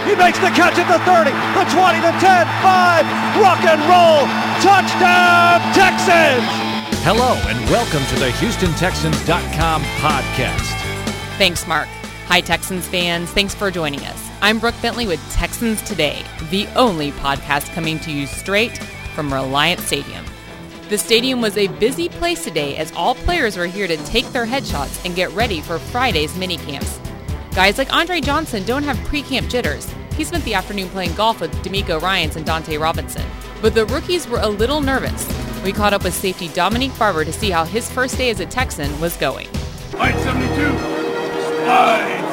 He makes the catch at the 30, the 20, the 10, 5. Rock and roll. Touchdown, Texans. Hello and welcome to the HoustonTexans.com podcast. Thanks, Mark. Hi, Texans fans. Thanks for joining us. I'm Brooke Bentley with Texans Today, the only podcast coming to you straight from Reliant Stadium. The stadium was a busy place today as all players were here to take their headshots and get ready for Friday's minicamps. Guys like Andre Johnson don't have pre-camp jitters. He spent the afternoon playing golf with D'Amico Ryans and Dante Robinson. But the rookies were a little nervous. We caught up with safety Dominique Barber to see how his first day as a Texan was going. Line 72. Line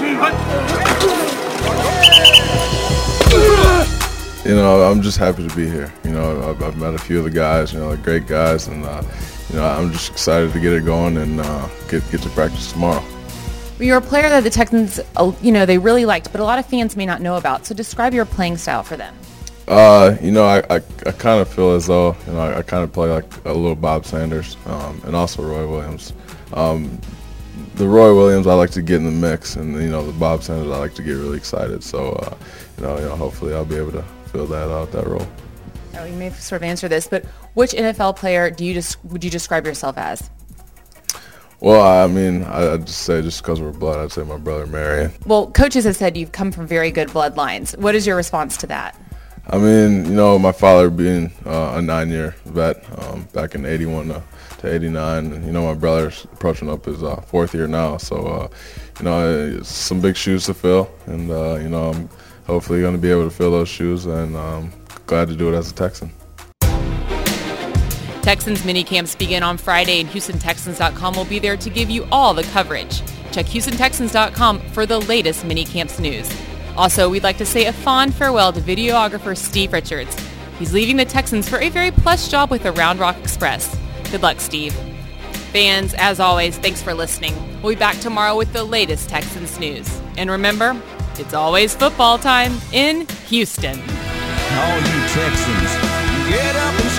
72. You know, I'm just happy to be here. You know, I've met a few of the guys, you know, like great guys, and, you know, I'm just excited to get it going and get to practice tomorrow. You're a player that the Texans, you know, they really liked, but a lot of fans may not know about. So describe your playing style for them. You know, I kind of feel as though, you know, I kind of play like a little Bob Sanders and also Roy Williams. The Roy Williams, I like to get in the mix, and, you know, the Bob Sanders, I like to get really excited. So, you know, hopefully I'll be able to fill that role. Oh, you may sort of answer this, but which NFL player would you describe yourself as? Well, I mean, I'd just say just because we're blood, I'd say my brother Marion. Well, coaches have said you've come from very good bloodlines. What is your response to that? I mean, you know, my father being a 9-year vet back in 81 to 89, and, you know, my brother's approaching up his 4th year now. So, you know, it's some big shoes to fill, and, you know, I'm hopefully going to be able to fill those shoes, and glad to do it as a Texan. Texans minicamps begin on Friday, and HoustonTexans.com will be there to give you all the coverage. Check HoustonTexans.com for the latest minicamps news. Also, we'd like to say a fond farewell to videographer Steve Richards. He's leaving the Texans for a very plush job with the Round Rock Express. Good luck, Steve. Fans, as always, thanks for listening. We'll be back tomorrow with the latest Texans news. And remember, it's always football time in Houston. All you Texans, get up and